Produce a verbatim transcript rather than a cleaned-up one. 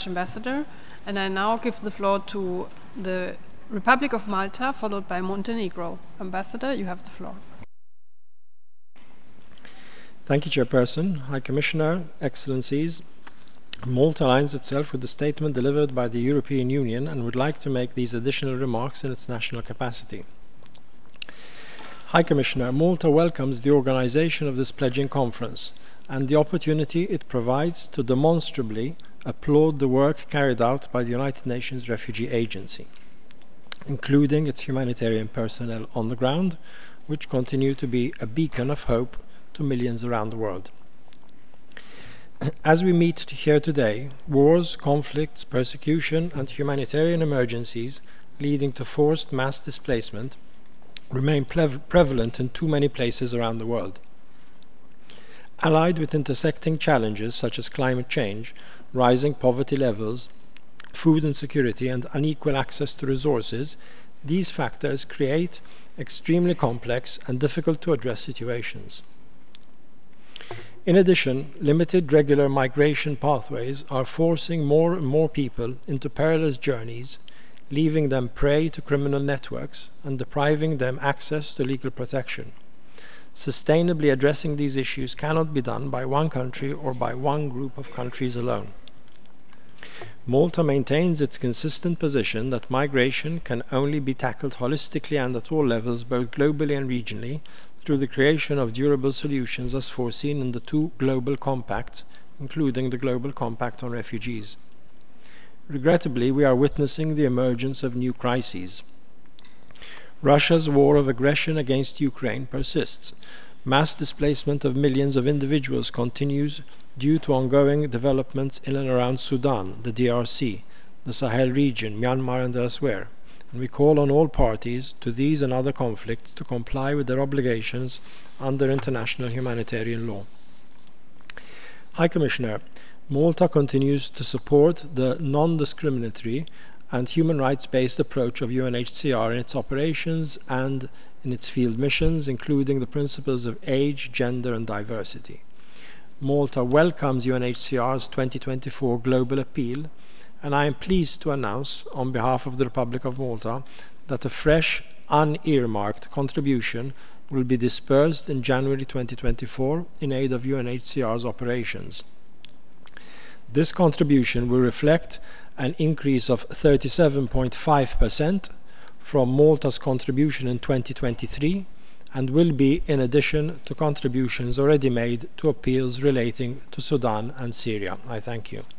much, Ambassador. And I now give the floor to the Republic of Malta, followed by Montenegro. Ambassador, you have the floor. Thank you, Chairperson. High Commissioner, Excellencies. Malta aligns itself with the statement delivered by the European Union and would like to make these additional remarks in its national capacity. High Commissioner, Malta welcomes the organization of this pledging conference and the opportunity it provides to demonstrably applaud the work carried out by the United Nations Refugee Agency, including its humanitarian personnel on the ground, which continue to be a beacon of hope to millions around the world. As we meet here today, wars, conflicts, persecution, and humanitarian emergencies leading to forced mass displacement remain prevalent in too many places around the world. Allied with intersecting challenges such as climate change, rising poverty levels, food insecurity, and unequal access to resources, these factors create extremely complex and difficult to address situations. In addition, limited regular migration pathways are forcing more and more people into perilous journeys, leaving them prey to criminal networks and depriving them access to legal protection. Sustainably addressing these issues cannot be done by one country or by one group of countries alone. Malta maintains its consistent position that migration can only be tackled holistically and at all levels, both globally and regionally, through the creation of durable solutions as foreseen in the two global compacts, including the Global Compact on Refugees. Regrettably, we are witnessing the emergence of new crises. Russia's war of aggression against Ukraine persists. Mass displacement of millions of individuals continues due to ongoing developments in and around Sudan, the D R C, the Sahel region, Myanmar, and elsewhere. And we call on all parties to these and other conflicts to comply with their obligations under international humanitarian law. High Commissioner, Malta continues to support the non-discriminatory and human rights-based approach of U N H C R in its operations and in its field missions, including the principles of age, gender, and diversity. Malta welcomes U N H C R's twenty twenty-four Global Appeal, and I am pleased to announce, on behalf of the Republic of Malta, that a fresh, unearmarked contribution will be disbursed in January twenty twenty-four in aid of U N H C R's operations. This contribution will reflect an increase of thirty-seven point five percent from Malta's contribution in twenty twenty-three and will be in addition to contributions already made to appeals relating to Sudan and Syria. I thank you.